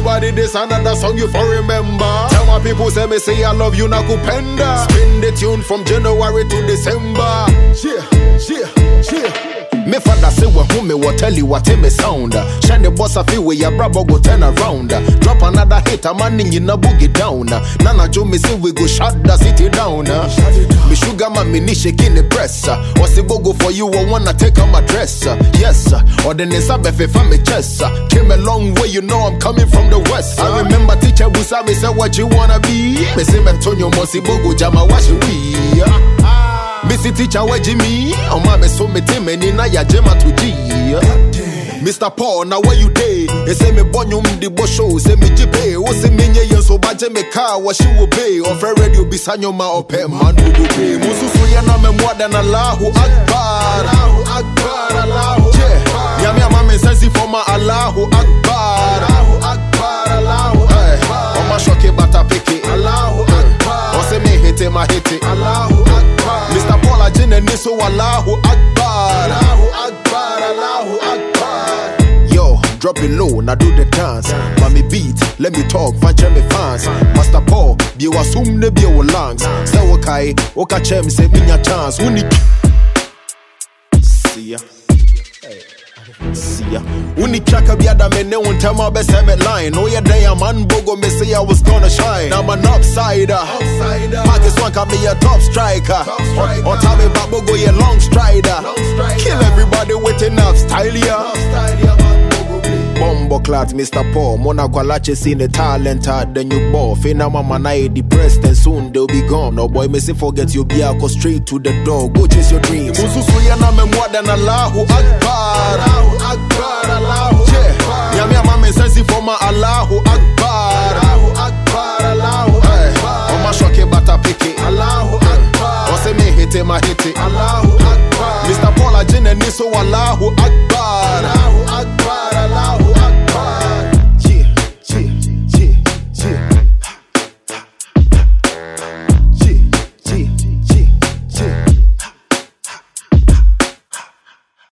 everybody this another song you for remember. Tell my people say me say I love you na kupenda. Spin the tune from January to December. Yeah. Me father say we who me will tell you what me sound. Shine the boss a feel where your brother go turn around. Drop another hit a man in a boogie down. Nana Joe me say we go shut the city down. Me sugar man me ni shaking the press. What's the bogo for you I wanna take on my dress. Yes, or the nesa befe from me chest. Came a long way, you know I'm coming from the west. I remember teacher Busa me say what you wanna be. Me say me Tonyo Mosi bogo jama wash we. Missy teacher where Jimmy, oh my me so me team and na ya jema to G. Mr. Paul, now where you day? They say me bonyum the bosho, say me jipe. O say me nye so baje me car, what she will pay. Or fair radio bisanyo ma ope man who go pay. Mususu ya na me more than Allahu Akbar. Allahu Akbar, Allahu Akbar. Yami mama sensi for my Allahu Akbar. Allahu Akbar, Allahu Akbar. O ma shoke bata peke. Allahu Akbar. O say me hete ma hete. Allahu Akbar. Mr. Paul Ajin and Niso Allahu Akbar. Allahu Akbar, Allahu Akbar. Yo, drop it low, now do the dance. Mami beat, let me talk, fanche me fans. Master Paul, be wa sum ne be wa langs. Say wakai, waka chem say minya chance. Uni See ya. See ya. Uni chaka biada me ne won tell my best me line. Oh yeah, day a man bogo me say I was gonna shine. Now I'm an upsider. Marcus one can be a top striker. On time me back bogo yeah long strider. Kill everybody with enough style yeah. Bombo clat Mr. Paul, Mona Kwalache seen the talent hard, then you ball. Fina mama na depressed and soon they'll be gone. No boy, me say forget you be go straight to the door. Go chase your dreams. Mususu ya na me more than Allahu Akbar. Allahu Akbar, Allahu Akbar. Yami mama sensi for my Allahu Akbar. Allahu Akbar, Allahu Akbar. Oma shoke bata peke. Allahu Akbar. Ose me hete ma hete. Allahu Akbar. Mr. Paul Ajin and Niso Allahu Akbar.